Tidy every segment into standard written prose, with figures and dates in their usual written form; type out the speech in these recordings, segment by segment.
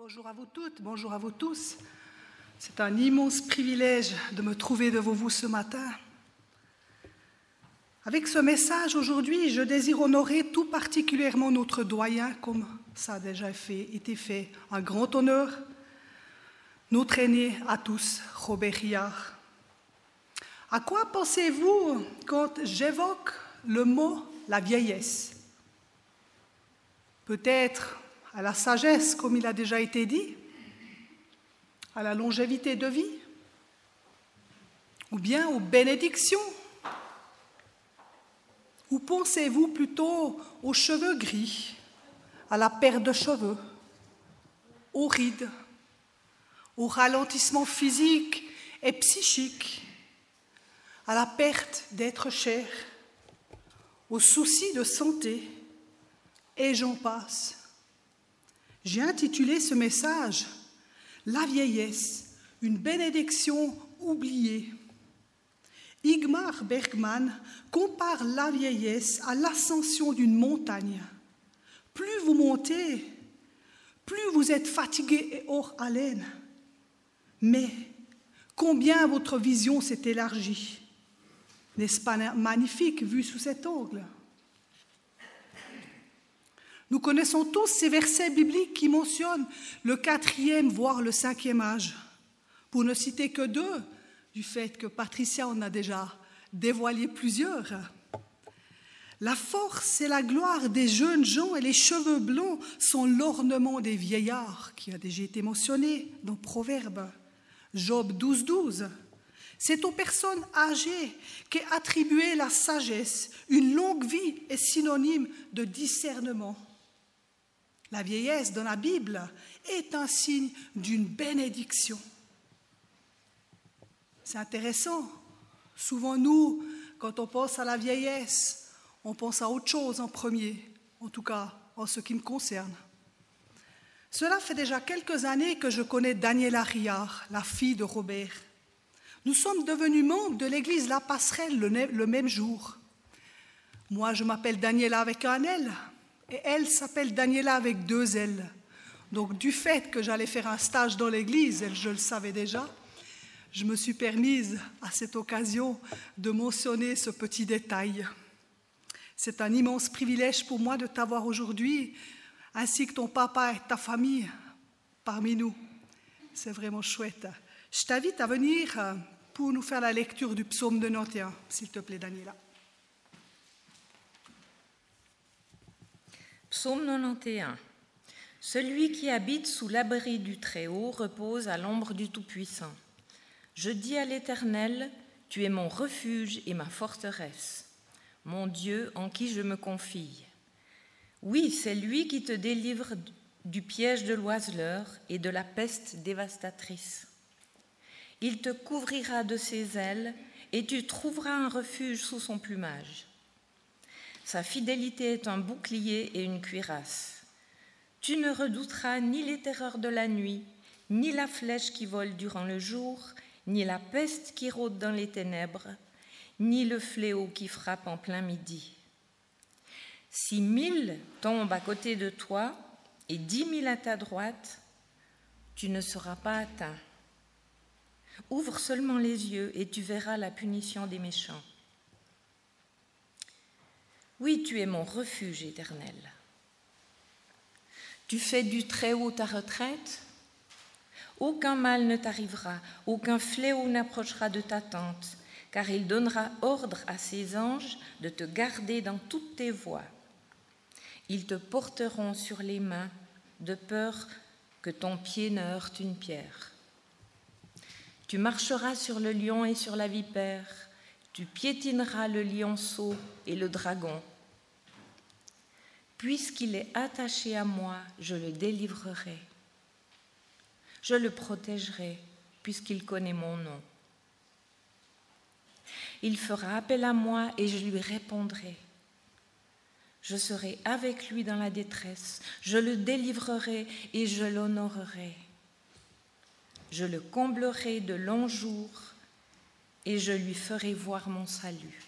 Bonjour à vous toutes, bonjour à vous tous. C'est un immense privilège de me trouver devant vous ce matin. Avec ce message aujourd'hui, je désire honorer tout particulièrement notre doyen, comme ça a déjà été fait, un grand honneur, notre aîné à tous, Robert Riard. À quoi pensez-vous quand j'évoque le mot la vieillesse? Peut-être à la sagesse, comme il a déjà été dit, à la longévité de vie, ou bien aux bénédictions. Ou pensez-vous plutôt aux cheveux gris, à la perte de cheveux, aux rides, au ralentissement physique et psychique, à la perte d'être cher, aux soucis de santé, et j'en passe. J'ai intitulé ce message « La vieillesse, une bénédiction oubliée ». Ingmar Bergman compare la vieillesse à l'ascension d'une montagne. Plus vous montez, plus vous êtes fatigué et hors haleine. Mais combien votre vision s'est élargie? N'est-ce pas magnifique vu sous cet angle? Nous connaissons tous ces versets bibliques qui mentionnent le 4e, voire le 5e âge. Pour ne citer que 2, du fait que Patricia en a déjà dévoilé plusieurs. La force et la gloire des jeunes gens et les cheveux blonds sont l'ornement des vieillards, qui a déjà été mentionné dans Proverbes. Job 12:12. C'est aux personnes âgées qu'est attribuée la sagesse. Une longue vie est synonyme de discernement. La vieillesse dans la Bible est un signe d'une bénédiction. C'est intéressant. Souvent, nous, quand on pense à la vieillesse, on pense à autre chose en premier, en tout cas en ce qui me concerne. Cela fait déjà quelques années que je connais Daniela Riard, la fille de Robert. Nous sommes devenus membres de l'église La Passerelle le même jour. Moi, je m'appelle Daniela avec un L. Et elle s'appelle Daniela avec 2 L. Donc, du fait que j'allais faire un stage dans l'église, et je le savais déjà, je me suis permise à cette occasion de mentionner ce petit détail. C'est un immense privilège pour moi de t'avoir aujourd'hui, ainsi que ton papa et ta famille parmi nous. C'est vraiment chouette. Je t'invite à venir pour nous faire la lecture du psaume 91, s'il te plaît, Daniela. Psaume 91. Celui qui habite sous l'abri du Très-Haut repose à l'ombre du Tout-Puissant. Je dis à l'Éternel, tu es mon refuge et ma forteresse, mon Dieu en qui je me confie. Oui, c'est lui qui te délivre du piège de l'oiseleur et de la peste dévastatrice. Il te couvrira de ses ailes et tu trouveras un refuge sous son plumage. Sa fidélité est un bouclier et une cuirasse. Tu ne redouteras ni les terreurs de la nuit, ni la flèche qui vole durant le jour, ni la peste qui rôde dans les ténèbres, ni le fléau qui frappe en plein midi. 6 000 tombent à côté de toi et 10 000 à ta droite, tu ne seras pas atteint. Ouvre seulement les yeux et tu verras la punition des méchants. Oui, tu es mon refuge éternel. Tu fais du Très-Haut ta retraite. Aucun mal ne t'arrivera, aucun fléau n'approchera de ta tente, car il donnera ordre à ses anges de te garder dans toutes tes voies. Ils te porteront sur les mains, de peur que ton pied ne heurte une pierre. Tu marcheras sur le lion et sur la vipère. Tu piétineras le lionceau et le dragon. Puisqu'il est attaché à moi, je le délivrerai. Je le protégerai, puisqu'il connaît mon nom. Il fera appel à moi et je lui répondrai. Je serai avec lui dans la détresse. Je le délivrerai et je l'honorerai. Je le comblerai de longs jours et je lui ferai voir mon salut.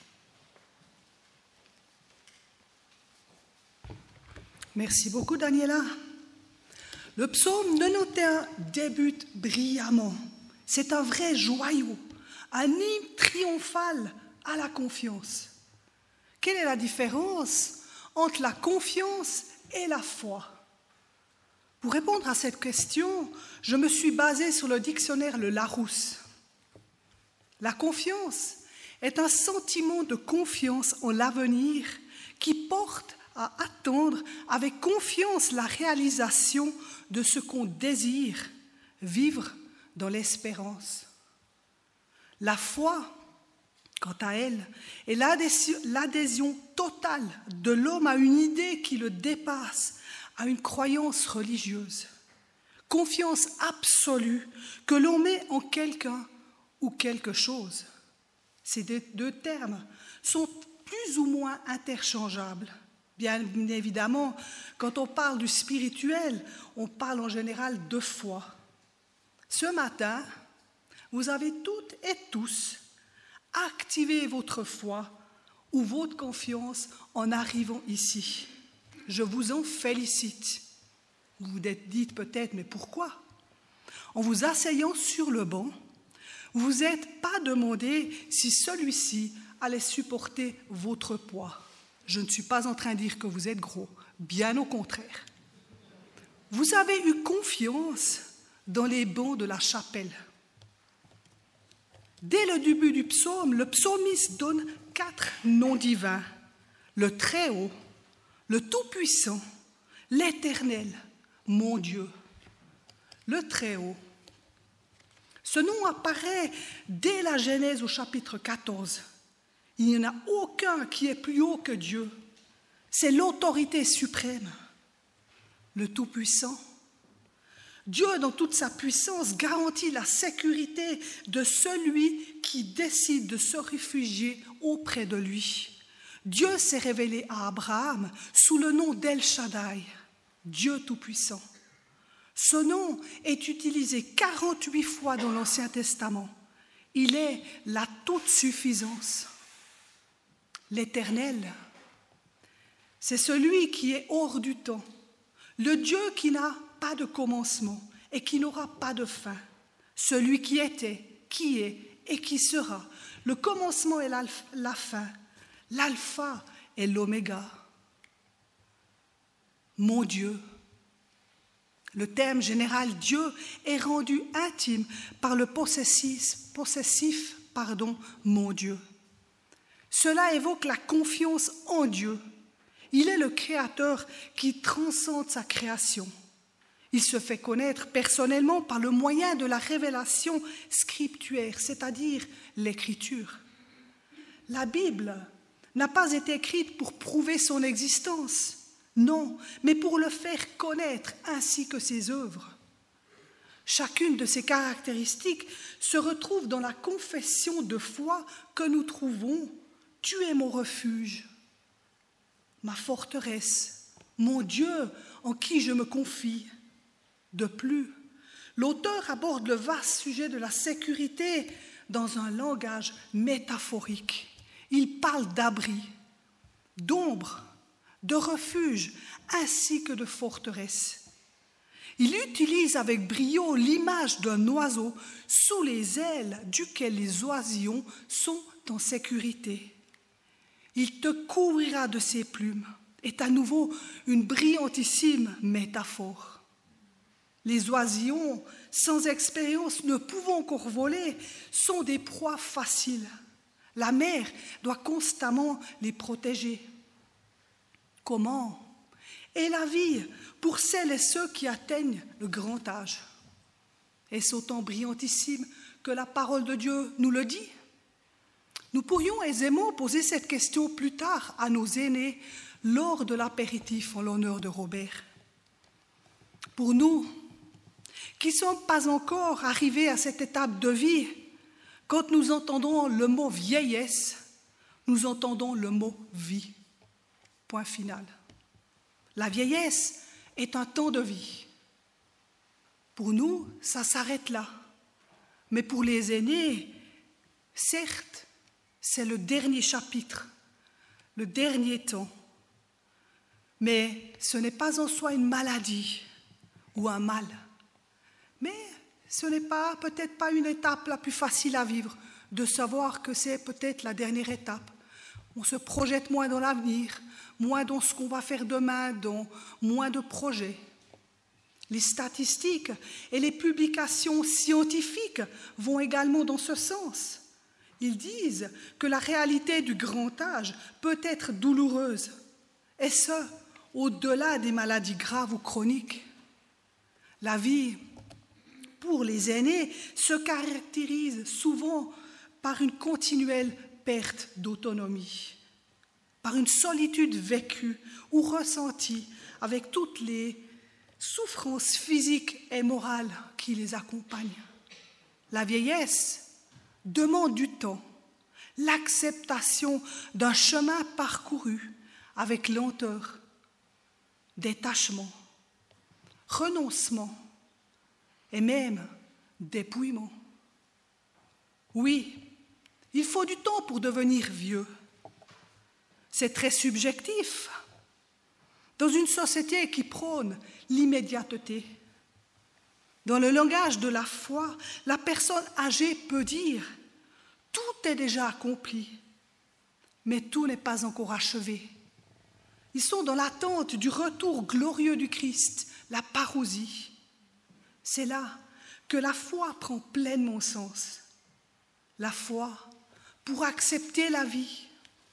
Merci beaucoup, Daniela. Le psaume 91 débute brillamment. C'est un vrai joyau, un hymne triomphal à la confiance. Quelle est la différence entre la confiance et la foi? Pour répondre à cette question, je me suis basée sur le dictionnaire Le Larousse. La confiance est un sentiment de confiance en l'avenir qui porte à attendre avec confiance la réalisation de ce qu'on désire, vivre dans l'espérance. La foi, quant à elle, est l'adhésion totale de l'homme à une idée qui le dépasse, à une croyance religieuse. Confiance absolue que l'on met en quelqu'un ou quelque chose. Ces deux termes sont plus ou moins interchangeables. Bien évidemment, quand on parle du spirituel, on parle en général de foi. Ce matin, vous avez toutes et tous activé votre foi ou votre confiance en arrivant ici. Je vous en félicite. Vous vous dites peut-être, mais pourquoi? En vous asseyant sur le banc, vous ne vous êtes pas demandé si celui-ci allait supporter votre poids. Je ne suis pas en train de dire que vous êtes gros, bien au contraire. Vous avez eu confiance dans les bancs de la chapelle. Dès le début du psaume, le psalmiste donne 4 noms divins. Le Très-Haut, le Tout-Puissant, l'Éternel, mon Dieu. Le Très-Haut. Ce nom apparaît dès la Genèse au chapitre 14. Il n'y en a aucun qui est plus haut que Dieu. C'est l'autorité suprême. Le Tout-Puissant. Dieu, dans toute sa puissance, garantit la sécurité de celui qui décide de se réfugier auprès de lui. Dieu s'est révélé à Abraham sous le nom d'El Shaddai, Dieu Tout-Puissant. Ce nom est utilisé 48 fois dans l'Ancien Testament. Il est la toute-suffisance. L'Éternel, c'est celui qui est hors du temps, le Dieu qui n'a pas de commencement et qui n'aura pas de fin, celui qui était, qui est et qui sera, le commencement et la fin, l'alpha et l'oméga. Mon Dieu. Le terme général Dieu est rendu intime par le possessif, mon Dieu. Cela évoque la confiance en Dieu. Il est le Créateur qui transcende sa création. Il se fait connaître personnellement par le moyen de la révélation scriptuaire, c'est-à-dire l'Écriture. La Bible n'a pas été écrite pour prouver son existence, non, mais pour le faire connaître ainsi que ses œuvres. Chacune de ces caractéristiques se retrouve dans la confession de foi que nous trouvons. Tu es mon refuge, ma forteresse, mon Dieu en qui je me confie. De plus, l'auteur aborde le vaste sujet de la sécurité dans un langage métaphorique. Il parle d'abri, d'ombre, de refuge ainsi que de forteresse. Il utilise avec brio l'image d'un oiseau sous les ailes duquel les oisillons sont en sécurité. Il te couvrira de ses plumes est à nouveau une brillantissime métaphore. Les oisillons, sans expérience, ne pouvant encore voler, sont des proies faciles. La mère doit constamment les protéger. Comment est la vie pour celles et ceux qui atteignent le grand âge? Est-ce autant brillantissime que la parole de Dieu nous le dit? Nous pourrions aisément poser cette question plus tard à nos aînés lors de l'apéritif en l'honneur de Robert. Pour nous, qui ne sommes pas encore arrivés à cette étape de vie, quand nous entendons le mot vieillesse, nous entendons le mot vie. Point final. La vieillesse est un temps de vie. Pour nous, ça s'arrête là. Mais pour les aînés, certes, c'est le dernier chapitre, le dernier temps. Mais ce n'est pas en soi une maladie ou un mal. Mais ce n'est peut-être pas une étape la plus facile à vivre, de savoir que c'est peut-être la dernière étape. On se projette moins dans l'avenir, moins dans ce qu'on va faire demain, dans moins de projets. Les statistiques et les publications scientifiques vont également dans ce sens. Ils disent que la réalité du grand âge peut être douloureuse, et ce, au-delà des maladies graves ou chroniques. La vie, pour les aînés, se caractérise souvent par une continuelle perte d'autonomie, par une solitude vécue ou ressentie avec toutes les souffrances physiques et morales qui les accompagnent. La vieillesse demande du temps, l'acceptation d'un chemin parcouru avec lenteur, détachement, renoncement et même dépouillement. Oui, il faut du temps pour devenir vieux. C'est très subjectif. Dans une société qui prône l'immédiateté, dans le langage de la foi, la personne âgée peut dire « tout est déjà accompli », mais tout n'est pas encore achevé. Ils sont dans l'attente du retour glorieux du Christ, la parousie. C'est là que la foi prend pleinement sens. La foi pour accepter la vie.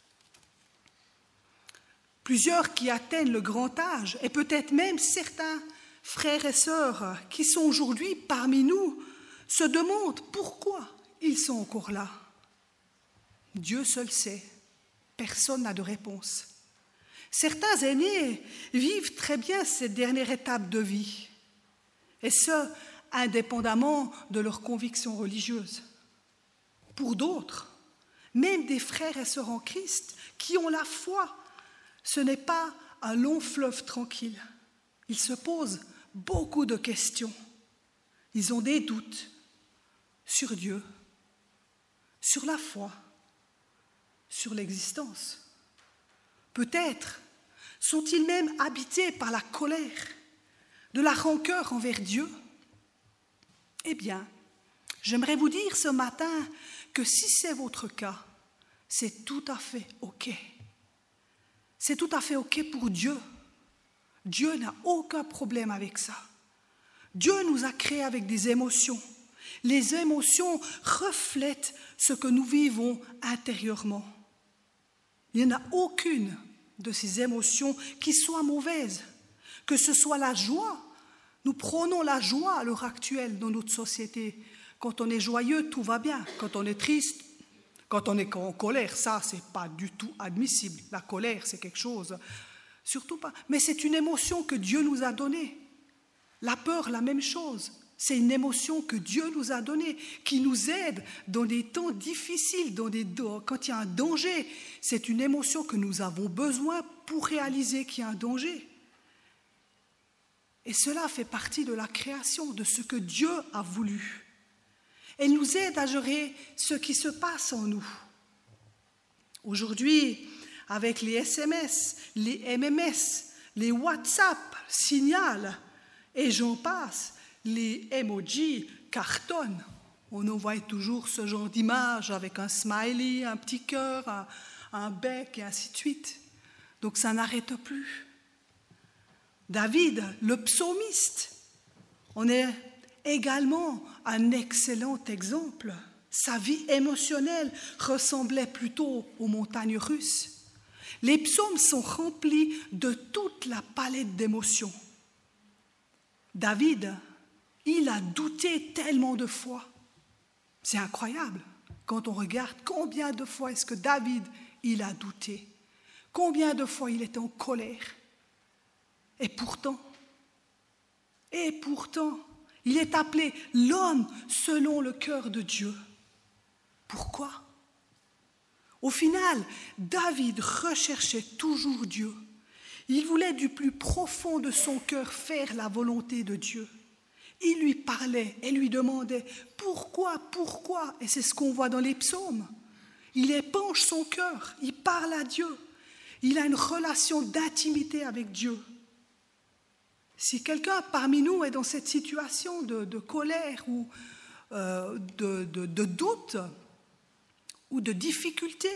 Plusieurs qui atteignent le grand âge, et peut-être même certains frères et sœurs qui sont aujourd'hui parmi nous, se demandent pourquoi ils sont encore là. Dieu seul sait, personne n'a de réponse. Certains aînés vivent très bien cette dernière étape de vie, et ce, indépendamment de leurs convictions religieuses. Pour d'autres, même des frères et sœurs en Christ qui ont la foi, ce n'est pas un long fleuve tranquille. Ils se posent beaucoup de questions. Ils ont des doutes sur Dieu, sur la foi, sur l'existence. Peut-être sont-ils même habités par la colère, de la rancœur envers Dieu. Eh bien, j'aimerais vous dire ce matin que si c'est votre cas, c'est tout à fait OK. C'est tout à fait OK pour Dieu. Dieu n'a aucun problème avec ça. Dieu nous a créés avec des émotions. Les émotions reflètent ce que nous vivons intérieurement. Il n'y en a aucune de ces émotions qui soit mauvaise. Que ce soit la joie, nous prônons la joie à l'heure actuelle dans notre société. Quand on est joyeux, tout va bien. Quand on est triste, quand on est en colère, ça, c'est pas du tout admissible. La colère, c'est quelque chose, surtout pas. Mais c'est une émotion que Dieu nous a donnée. La peur, la même chose. C'est une émotion que Dieu nous a donnée, qui nous aide dans des temps difficiles, quand il y a un danger. C'est une émotion que nous avons besoin pour réaliser qu'il y a un danger. Et cela fait partie de la création, de ce que Dieu a voulu. Elle nous aide à gérer ce qui se passe en nous. Aujourd'hui, avec les SMS, les MMS, les WhatsApp, Signal, et j'en passe, les emojis cartonnent. On envoie toujours ce genre d'image avec un smiley, un petit cœur, un bec et ainsi de suite. Donc ça n'arrête plus. David, le psalmiste, on est également un excellent exemple. Sa vie émotionnelle ressemblait plutôt aux montagnes russes. Les psaumes sont remplis de toute la palette d'émotions. David, il a douté tellement de fois. C'est incroyable quand on regarde combien de fois est-ce que David, il a douté. Combien de fois il était en colère. Et pourtant, il est appelé l'homme selon le cœur de Dieu. Pourquoi ? Au final, David recherchait toujours Dieu. Il voulait du plus profond de son cœur faire la volonté de Dieu. Il lui parlait et lui demandait « Pourquoi ? Et c'est ce qu'on voit dans les psaumes. Il épanche son cœur, il parle à Dieu. Il a une relation d'intimité avec Dieu. Si quelqu'un parmi nous est dans cette situation de colère ou de doute ou de difficulté,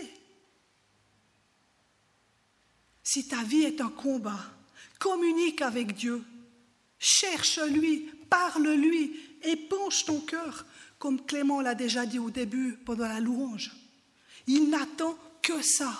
si ta vie est un combat, communique avec Dieu, cherche-lui, parle-lui, épanche ton cœur, comme Clément l'a déjà dit au début pendant la louange. Il n'attend que ça.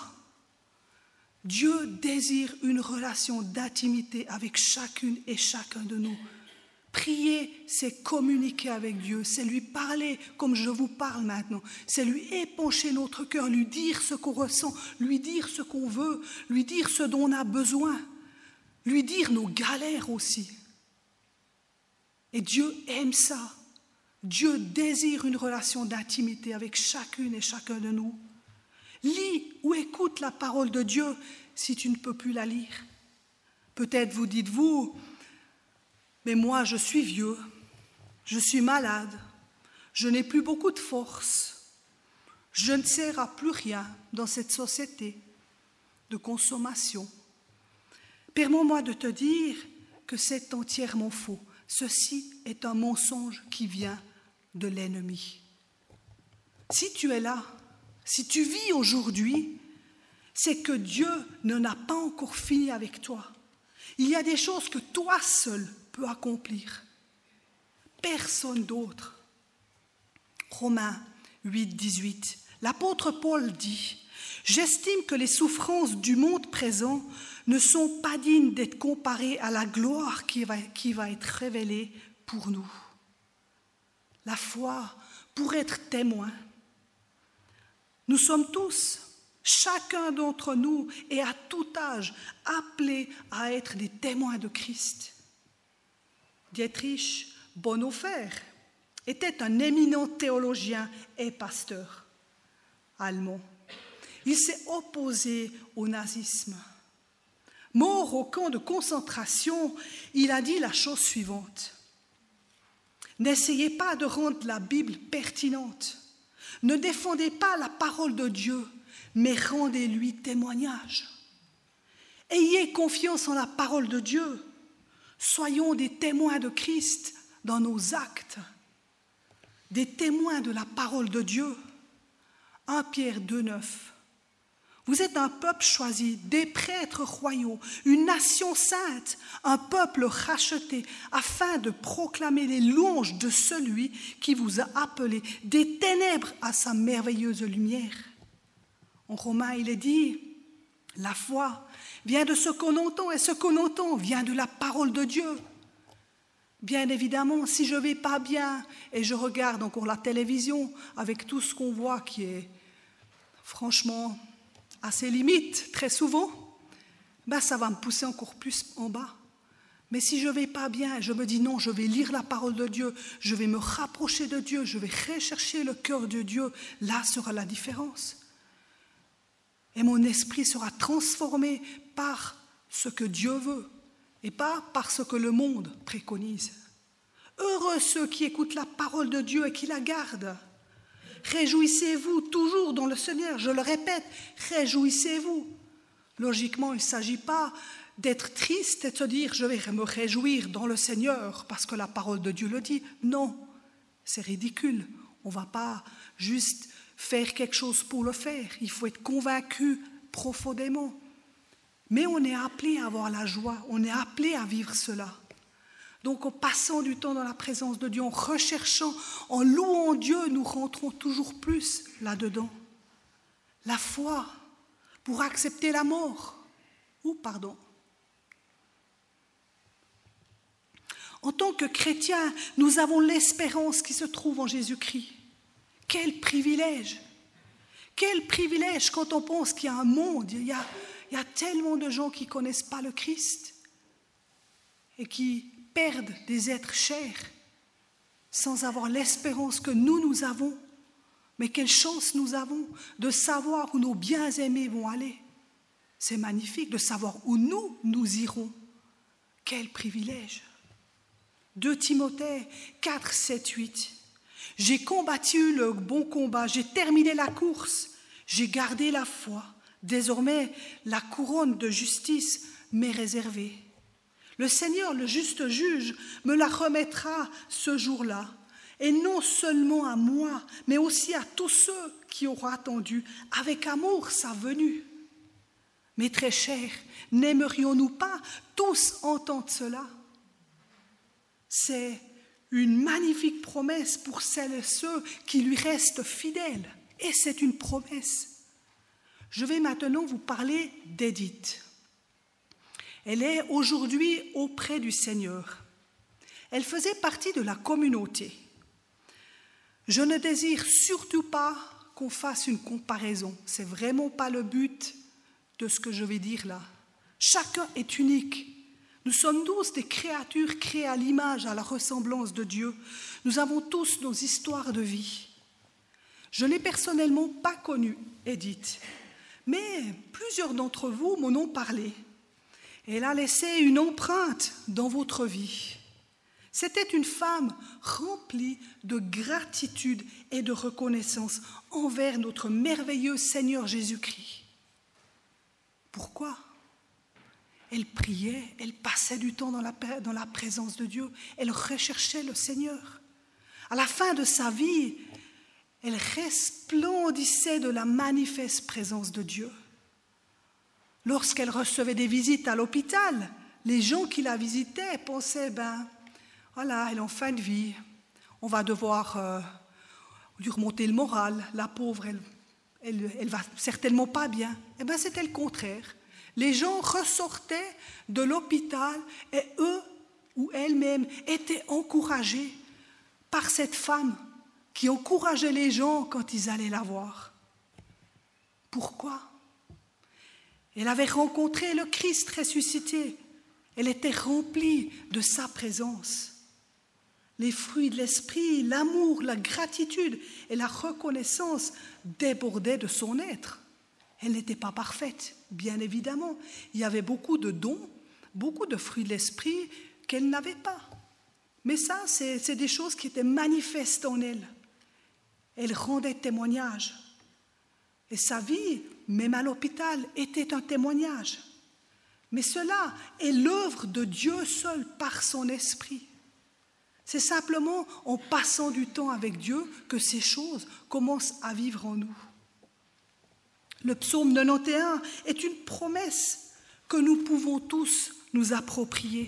Dieu désire une relation d'intimité avec chacune et chacun de nous. Prier, c'est communiquer avec Dieu, c'est lui parler comme je vous parle maintenant, c'est lui épancher notre cœur, lui dire ce qu'on ressent, lui dire ce qu'on veut, lui dire ce dont on a besoin, lui dire nos galères aussi. Et Dieu aime ça. Dieu désire une relation d'intimité avec chacune et chacun de nous. Lis ou écoute la parole de Dieu si tu ne peux plus la lire. Peut-être vous dites-vous, mais moi je suis vieux, je suis malade, je n'ai plus beaucoup de force, je ne sers à plus rien dans cette société de consommation. Permets-moi de te dire que c'est entièrement faux. Ceci est un mensonge qui vient de l'ennemi. Si tu es là, si tu vis aujourd'hui, c'est que Dieu n'en a pas encore fini avec toi. Il y a des choses que toi seul peux accomplir. Personne d'autre. Romains 8, 18. L'apôtre Paul dit « J'estime que les souffrances du monde présent ne sont pas dignes d'être comparées à la gloire qui va être révélée pour nous. » La foi pour être témoin. Nous sommes tous, chacun d'entre nous et à tout âge, appelés à être des témoins de Christ. Dietrich Bonhoeffer était un éminent théologien et pasteur allemand. Il s'est opposé au nazisme. Mort au camp de concentration, il a dit la chose suivante. « N'essayez pas de rendre la Bible pertinente. Ne défendez pas la parole de Dieu, mais rendez-lui témoignage. Ayez confiance en la parole de Dieu. Soyons des témoins de Christ dans nos actes, des témoins de la parole de Dieu. 1 Pierre 2, 9. Vous êtes un peuple choisi, des prêtres royaux, une nation sainte, un peuple racheté, afin de proclamer les louanges de celui qui vous a appelé des ténèbres à sa merveilleuse lumière. En Romains, il est dit, la foi vient de ce qu'on entend, et ce qu'on entend vient de la parole de Dieu. Bien évidemment, si je ne vais pas bien et je regarde encore la télévision avec tout ce qu'on voit qui est franchement à ses limites très souvent, ça va me pousser encore plus en bas. Mais si je ne vais pas bien, je me dis non, je vais lire la parole de Dieu, je vais me rapprocher de Dieu, je vais rechercher le cœur de Dieu, là sera la différence. Et mon esprit sera transformé par ce que Dieu veut et pas par ce que le monde préconise. Heureux ceux qui écoutent la parole de Dieu et qui la gardent. Réjouissez-vous toujours dans le Seigneur, je le répète, réjouissez-vous. Logiquement, il ne s'agit pas d'être triste et de se dire « je vais me réjouir dans le Seigneur parce que la parole de Dieu le dit ». Non, c'est ridicule. On ne va pas juste faire quelque chose pour le faire. Il faut être convaincu profondément. Mais on est appelé à avoir la joie, on est appelé à vivre cela. Donc en passant du temps dans la présence de Dieu, en recherchant, en louant Dieu, nous rentrons toujours plus là-dedans. La foi pour accepter la mort. En tant que chrétiens, nous avons l'espérance qui se trouve en Jésus-Christ. Quel privilège! Quel privilège quand on pense qu'il y a un monde, il y a tellement de gens qui ne connaissent pas le Christ et qui perdent des êtres chers sans avoir l'espérance que nous avons. Mais quelle chance nous avons de savoir où nos bien-aimés vont aller. C'est magnifique de savoir où nous irons. Quel privilège! 2 Timothée 4, 7, 8. J'ai combattu le bon combat, j'ai terminé la course, j'ai gardé la foi. Désormais, la couronne de justice m'est réservée. Le Seigneur, le juste juge, me la remettra ce jour-là. Et non seulement à moi, mais aussi à tous ceux qui auront attendu avec amour sa venue. Mes très chers, n'aimerions-nous pas tous entendre cela? C'est une magnifique promesse pour celles et ceux qui lui restent fidèles. Et c'est une promesse. Je vais maintenant vous parler d'Édith. Elle est aujourd'hui auprès du Seigneur. Elle faisait partie de la communauté. Je ne désire surtout pas qu'on fasse une comparaison. Ce n'est vraiment pas le but de ce que je vais dire là. Chacun est unique. Nous sommes tous des créatures créées à l'image, à la ressemblance de Dieu. Nous avons tous nos histoires de vie. Je n'ai personnellement pas connu Édith, mais plusieurs d'entre vous m'en ont parlé. Elle a laissé une empreinte dans votre vie. C'était une femme remplie de gratitude et de reconnaissance envers notre merveilleux Seigneur Jésus-Christ. Pourquoi ? Elle priait, elle passait du temps dans la présence de Dieu, elle recherchait le Seigneur. À la fin de sa vie, elle resplendissait de la manifeste présence de Dieu. Lorsqu'elle recevait des visites à l'hôpital, les gens qui la visitaient pensaient, voilà, elle est en fin de vie, on va devoir lui remonter le moral, la pauvre, elle va certainement pas bien. Eh bien, c'était le contraire. Les gens ressortaient de l'hôpital et eux ou elles-mêmes étaient encouragés par cette femme qui encourageait les gens quand ils allaient la voir. Pourquoi ? Elle avait rencontré le Christ ressuscité. Elle était remplie de sa présence. Les fruits de l'esprit, l'amour, la gratitude et la reconnaissance débordaient de son être. Elle n'était pas parfaite, bien évidemment. Il y avait beaucoup de dons, beaucoup de fruits de l'esprit qu'elle n'avait pas. Mais ça, c'est des choses qui étaient manifestes en elle. Elle rendait témoignage. Et sa vie, même à l'hôpital, était un témoignage. Mais cela est l'œuvre de Dieu seul par son esprit. C'est simplement en passant du temps avec Dieu que ces choses commencent à vivre en nous. Le psaume 91 est une promesse que nous pouvons tous nous approprier.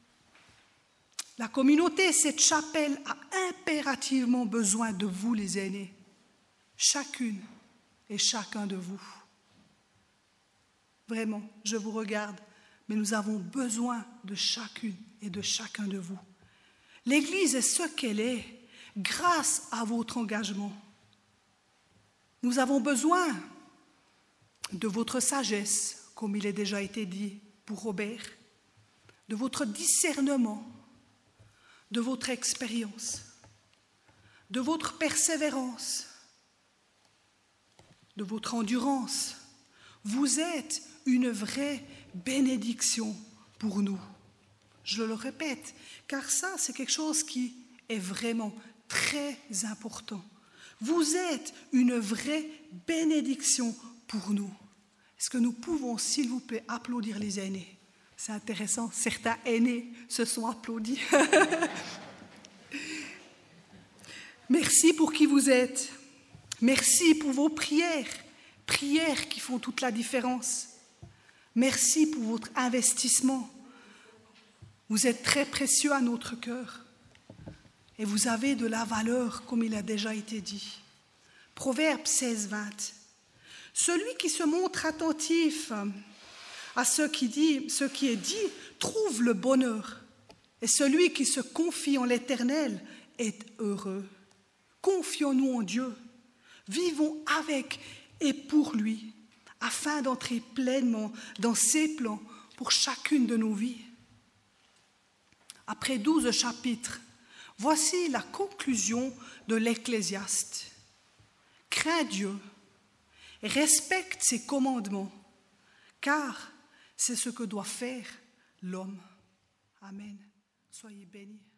La communauté, cette chapelle, a impérativement besoin de vous, les aînés, chacune et chacun de vous. Vraiment, je vous regarde, mais nous avons besoin de chacune et de chacun de vous. L'Église est ce qu'elle est grâce à votre engagement. Nous avons besoin de votre sagesse, comme il a déjà été dit pour Robert, de votre discernement, de votre expérience, de votre persévérance, de votre endurance. Vous êtes une vraie bénédiction pour nous. Je le répète, car ça, c'est quelque chose qui est vraiment très important. Vous êtes une vraie bénédiction pour nous. Est-ce que nous pouvons, s'il vous plaît, applaudir les aînés ? C'est intéressant, certains aînés se sont applaudis. Merci pour qui vous êtes. Merci pour vos prières, prières qui font toute la différence. Merci pour votre investissement. Vous êtes très précieux à notre cœur et vous avez de la valeur, comme il a déjà été dit. Proverbe 16, 20. Celui qui se montre attentif à ce qui est dit trouve le bonheur, et celui qui se confie en l'Éternel est heureux. Confions-nous en Dieu, vivons avec et pour lui, afin d'entrer pleinement dans ses plans pour chacune de nos vies. Après 12 chapitres, voici la conclusion de l'Ecclésiaste. Crains Dieu et respecte ses commandements, car c'est ce que doit faire l'homme. Amen. Soyez bénis.